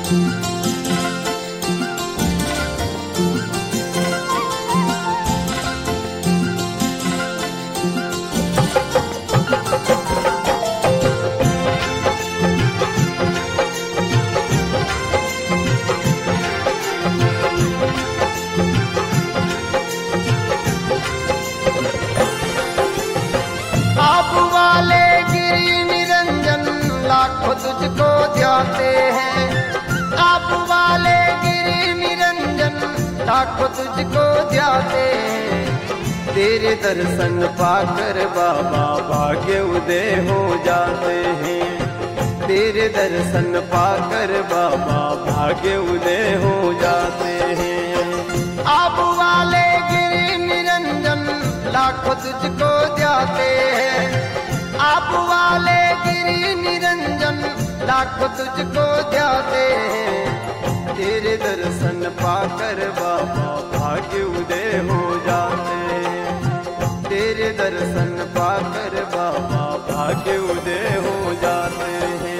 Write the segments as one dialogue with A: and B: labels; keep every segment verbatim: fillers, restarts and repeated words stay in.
A: तुझको ध्याते हैं आप वाले गिरि निरंजन, लाखों तुझको ध्याते हैं। तेरे दर्शन पाकर बाबा भाग्य उदय हो जाते हैं। तेरे दर्शन पाकर बाबा भाग्य उदय हो जाते हैं। आप वाले गिरि निरंजन, लाखों तुझको ध्याते हैं। आप वाले गिरि निरंजन, लाखों तुझको ध्याते हैं। तेरे दर्शन पाकर बाबा भाग्य उदय हो जाते हैं। तेरे दर्शन पाकर बाबा भाग्य उदय हो जाते हैं।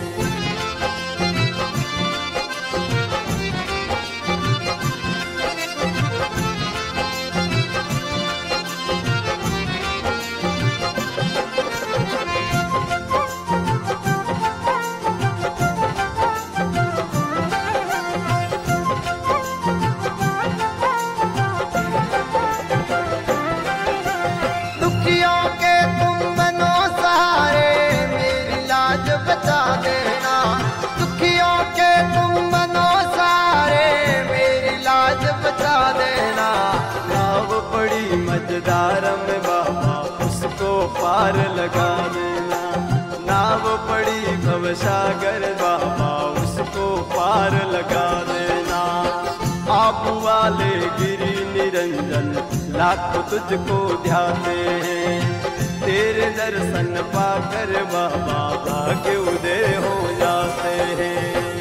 A: मजेदार में बाबा उसको पार लगा देना। नाव पड़ी भवसागर बाबा उसको पार लगा देना। आप वाले गिरि निरंजन, लाखों तुझको ध्याते हैं। तेरे दर्शन पाकर बाबा भाग्य उदय हो जाते हैं।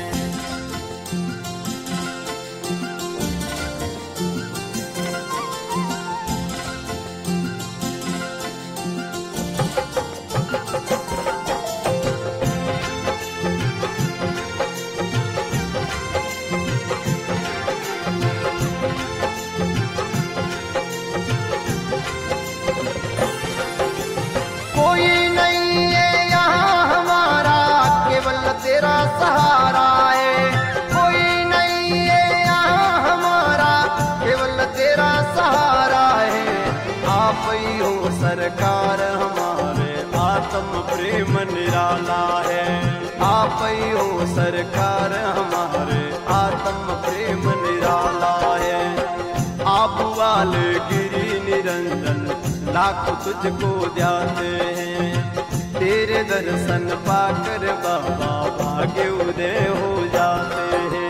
A: तेरा सहारा है, कोई नहीं है यहाँ हमारा, केवल तेरा सहारा है। आप ही हो सरकार हमारे, आत्म प्रेम निराला है। आप ही हो सरकार हमारे, आत्म प्रेम निराला है। आप वाले गिरि निरंजन, लाखों तुझको ध्याते हैं। तेरे दर्शन पाकर बाबा भाग्य उदय हो जाते हैं।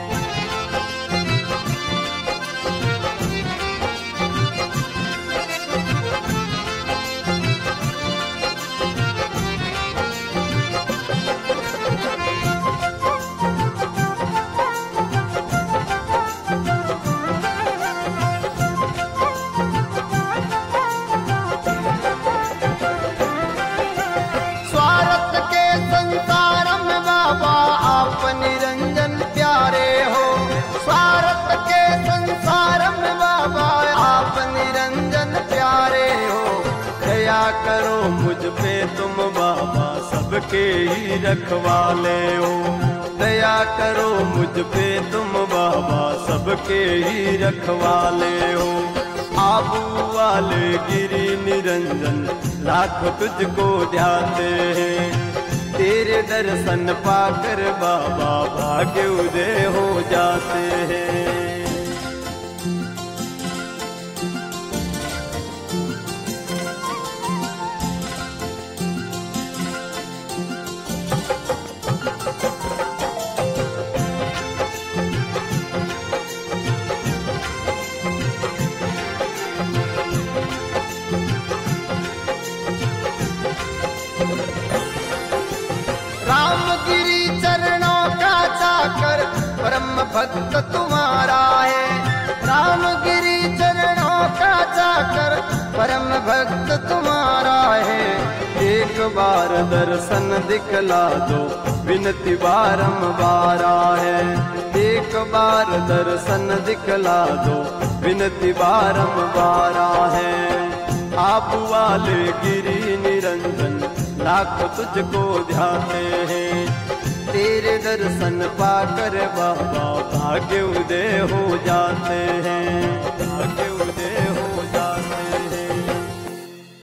A: निरंजन प्यारे हो, स्वार्थ के संसार में बाबा आप निरंजन प्यारे हो। दया करो मुझ पे तुम बाबा, सबके ही रखवाले हो। दया करो मुझ पे तुम बाबा, सबके ही रखवाले हो। आप वाले गिरि निरंजन, लाखों तुझको ध्याते हैं। तेरे दर्शन पाकर बाबा भाग्य उदय हो जाते हैं। रामगिरी चरणों का चाकर परम भक्त तुम्हारा है। रामगिरी चरणों का चाकर परम भक्त तुम्हारा है। एक बार दर्शन दिखला दो, विनती बारंबार है। एक बार दर्शन दिखला दो, विनती बारंबार है। आप वाले गिरी निरंजन लाख तुझको ध्याते हैं, तेरे दर्शन पाकर बाबा भाग्य उदय हो जाते हैं।